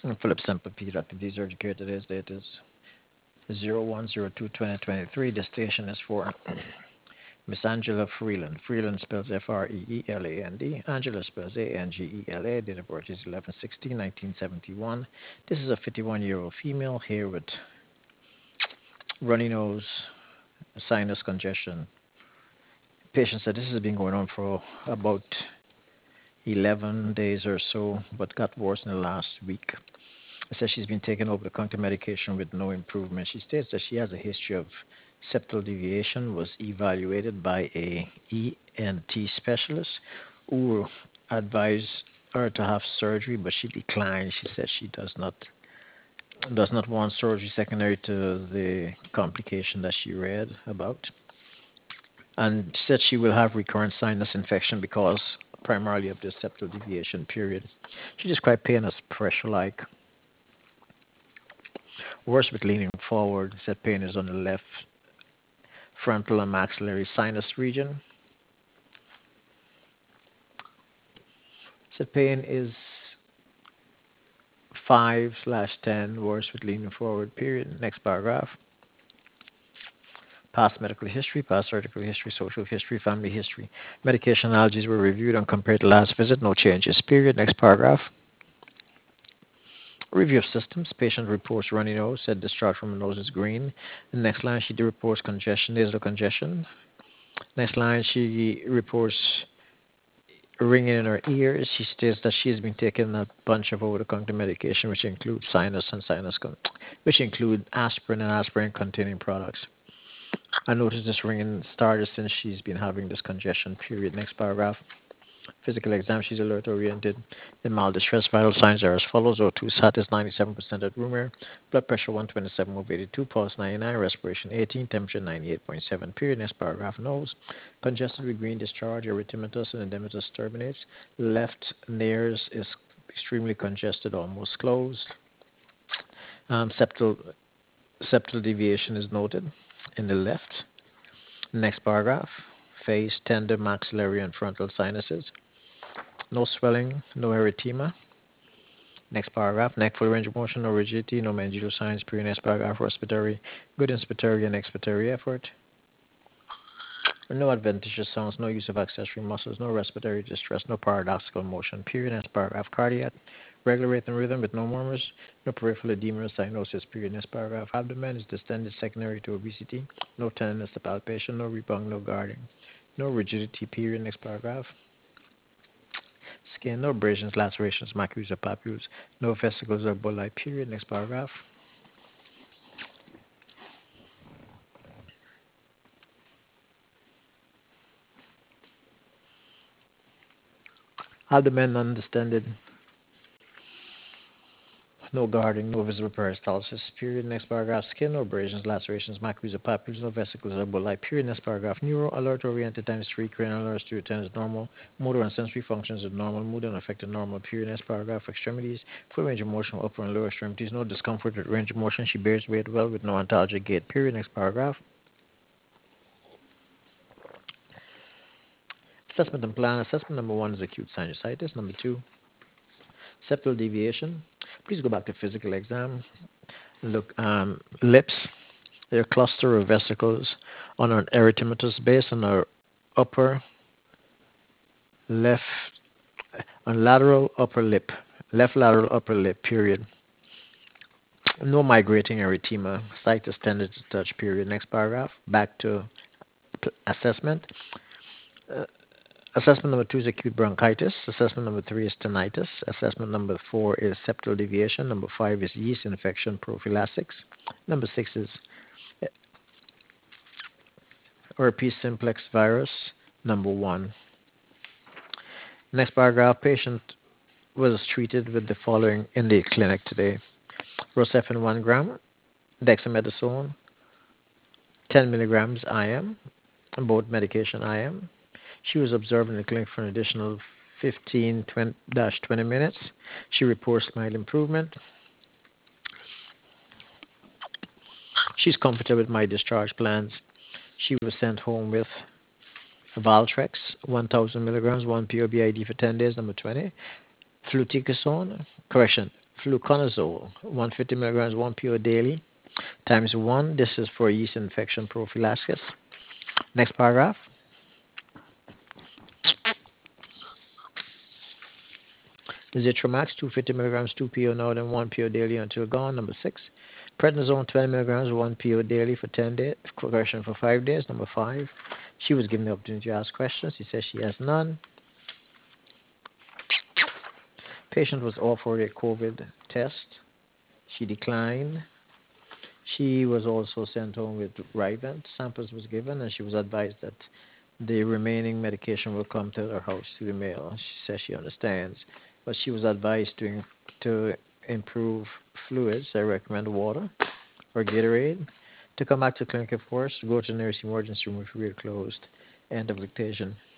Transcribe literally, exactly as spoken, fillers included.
And Philip Semper Pediatric Surgery Care. Today's date is zero one zero two twenty twenty-three. The station is for Miss Angela Freeland. Freeland spells F R E E L A N D. Angela spells A N G E L A. Date of birth is eleven sixteen nineteen seventy-one. This is a fifty-one-year-old female here with runny nose, sinus congestion. Patient said this has been going on for about eleven days or so, but got worse in the last week. It says she's been taking over the counter medication with no improvement. She states that she has a history of septal deviation, was evaluated by a E N T specialist who advised her to have surgery, but she declined. She said she does not does not want surgery secondary to the complication that she read about, and said she will have recurrent sinus infection because primarily of the septal deviation period. She described pain as pressure-like, worse with leaning forward. Said pain is on the left frontal and maxillary sinus region. Said pain is five slash ten, worse with leaning forward period. Next paragraph. Past medical history, past surgical history, social history, family history. Medication allergies were reviewed and compared to last visit. No changes. Period. Next paragraph. Review of systems. Patient reports runny nose. Said discharge from the nose is green. The next line, she reports congestion, nasal congestion. Next line, she reports ringing in her ears. She states that she has been taking a bunch of over-the-counter medication, which include sinus and sinus, con- which include aspirin and aspirin-containing products. I noticed this ringing started since she's been having this congestion period. Next paragraph. Physical exam, she's alert oriented. The mild distress vital signs are as follows. O two sat is ninety-seven percent at room air. Blood pressure one twenty-seven over eighty-two. Pulse ninety-nine. Respiration eighteen. Temperature ninety-eight point seven. Period. Next paragraph. Nose. Congested with green discharge. Erythematous and edematous turbinates. Left nares is extremely congested, almost closed. Um, septal, septal deviation is noted in the left. Next paragraph. Face, tender, maxillary, and frontal sinuses. No swelling, no erythema. Next paragraph. Neck full range of motion, no rigidity, no mandibular signs. Period. Next paragraph. Respiratory, good inspiratory and expiratory effort. No adventitious sounds, no use of accessory muscles, no respiratory distress, no paradoxical motion. Period. Next paragraph. Cardiac, regular rate and rhythm with no murmurs, no peripheral edema or cyanosis. Period. Next paragraph. Abdomen is distended secondary to obesity, no tenderness to palpation, no rebound, no guarding, no rigidity. Period. Next paragraph. Skin, no abrasions, lacerations, macules, or papules, no vesicles or bulli. Period. Next paragraph. Abdomen undistended, no guarding, no visible peristalsis. Period. Next paragraph. Skin, no abrasions, lacerations, macules, or papules, no vesicles or bulli. Period. Next paragraph. Neuro, alert, oriented times three, cranial alert, stereo times normal, motor and sensory functions are normal, mood unaffected normal. Period. Next paragraph. Extremities, full range of motion, upper and lower extremities, no discomfort with range of motion. She bears weight well with no antalgic gait. Period. Next paragraph. Assessment and plan. Assessment number one is acute sinusitis. Number two, septal deviation. Please go back to physical exam. Look, um, lips. There are a cluster of vesicles on an erythematous base on our upper left, on lateral upper lip, left lateral upper lip. Period. No migrating erythema. Site is tended to touch. Period. Next paragraph. Back to p- assessment. Uh, Assessment number two is acute bronchitis. Assessment number three is tinnitus. Assessment number four is septal deviation. Number five is yeast infection prophylaxis. Number six is herpes simplex virus. Number one. Next paragraph. Patient was treated with the following in the clinic today: Rocephin one gram, dexamethasone, ten milligrams I M, both medication I M. She was observed in the clinic for an additional fifteen to twenty minutes. She reports mild improvement. She's comfortable with my discharge plans. She was sent home with Valtrex, one thousand milligrams, one P O B I D for ten days, number twenty. Fluticasone, correction, Fluconazole, one hundred fifty milligrams, one pill daily, times one. This is for yeast infection prophylaxis. Next paragraph. Zitromax, two hundred fifty milligrams, two pill now, then one pill daily until gone. Number six. Prednisone, twenty milligrams, one pill daily for ten days, correction for five days. Number five. She was given the opportunity to ask questions. She says she has none. Patient was offered a COVID test. She declined. She was also sent home with Rivent. Samples was given, and she was advised that the remaining medication will come to her house through the mail. She says she understands, but she was advised to to improve fluids. I recommend water or Gatorade. To come back to clinic, of course, go to the nearest emergency room if we're closed. End of dictation.